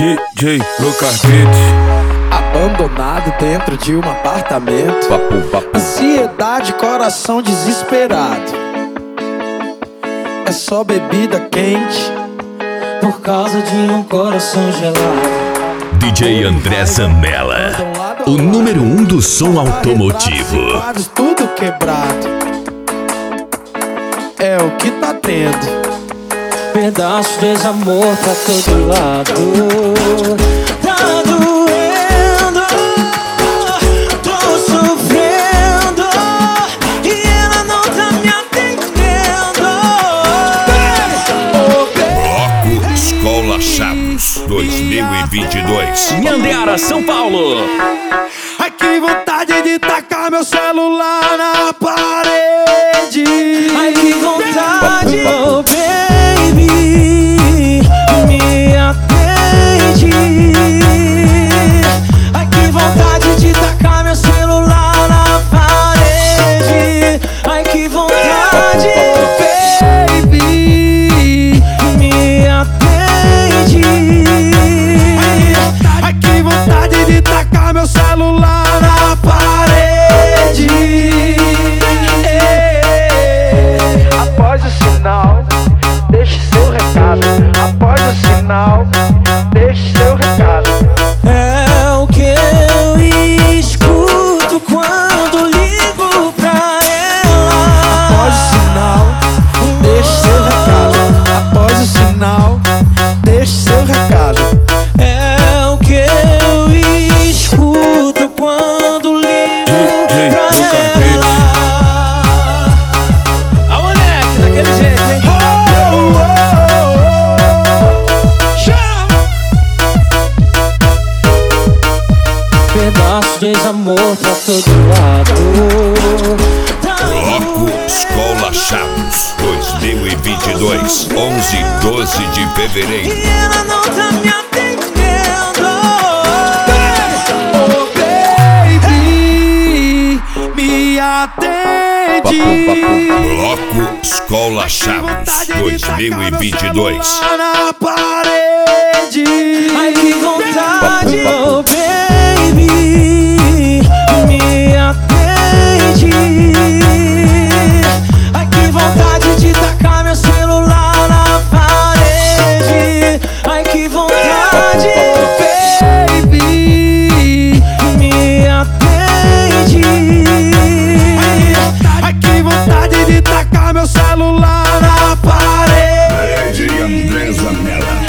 DJ Lucas Beats. Abandonado dentro de um apartamento. Ansiedade, coração desesperado. É só bebida quente por causa de um coração gelado. DJ André Zanella, o número 1 do som automotivo. Tudo quebrado. É o que tá tendo. Pedaço de desamor pra todo lado. Tá doendo, tô sofrendo e ela não tá me atendendo. Bloco Escola Chaves 2022, Nhandeara, São Paulo. Ai, que vontade de tacar meu celular na parede. Ai, que vontade, oh baby, me atende. Ai, que vontade de tacar meu celular na parede. Ai, que vontade, oh baby, me atende. Ai, que vontade de tacar meu celular na parede. Após o sinal, deixe seu recado. Após o sinal, deixe seu recado. É o que eu escuto quando ligo pra ela. Após o sinal, deixe seu recado. Após o sinal, deixe seu recado. É o que eu escuto quando ligo pra ela. A moleque, daquele jeito, hein? Pedaço de desamor pra todo lado. Bloco Escola Chaves 2022, 11 e 12 de fevereiro. E ela não tá me atendendo. Oh baby, me atende. Bloco Escola Chaves 2022. Na parede. Ai, que vontade, oh baby, me atende. Ai, que vontade de tacar meu celular na parede. Ai, que vontade, oh baby, me atende. Ai, que vontade de tacar meu celular na parede. DJ André Zanella.